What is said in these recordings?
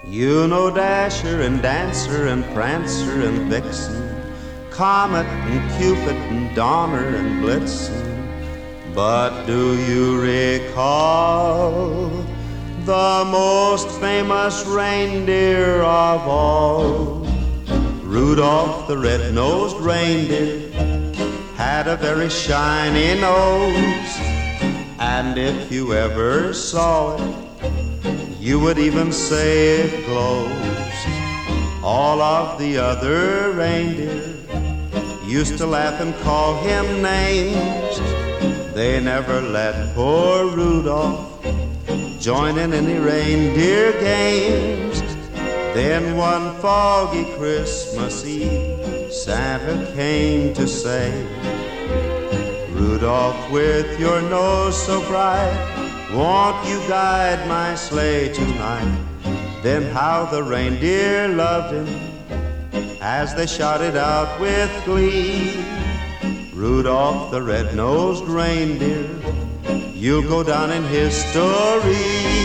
You know Dasher and Dancer and Prancer and Vixen, Comet and Cupid and Donner and Blitzen. But do you recall the most famous reindeer of all? Rudolph the red-nosed reindeer had a very shiny nose, and if you ever saw it, you would even say it glows. All of the other reindeer used to laugh and call him names. They never let poor Rudolph join in any reindeer games. Then one foggy Christmas Eve, Santa came to say, Rudolph, with your nose so bright, won't you guide my sleigh tonight? Then how the reindeer loved him as they shouted out with glee, Rudolph the red-nosed reindeer, you'll go down in history.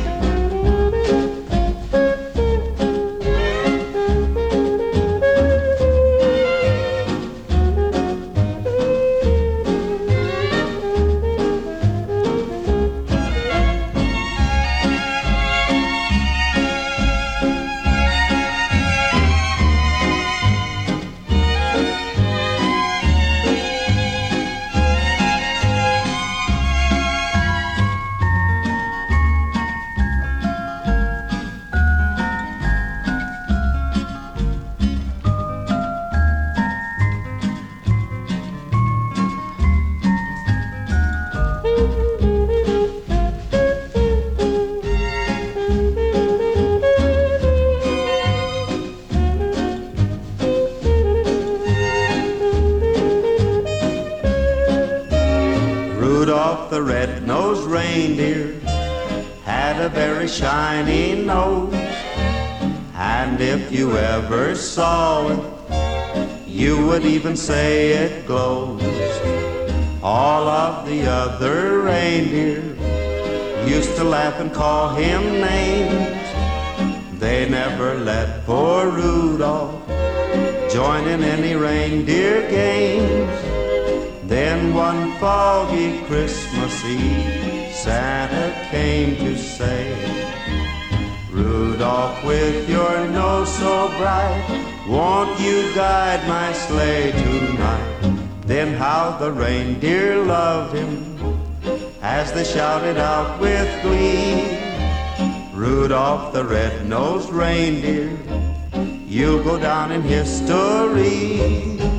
Rudolph the red-nosed reindeer had a very shiny nose, and if you ever saw it, you would even say it glows. All of the other reindeer used to laugh and call him names. They never let poor Rudolph join in any reindeer games. Then one foggy Christmas Eve, Santa came to say, Rudolph, with your nose so bright, won't you guide my sleigh tonight? Then how the reindeer loved him as they shouted out with glee, Rudolph the red-nosed reindeer, you'll go down in history.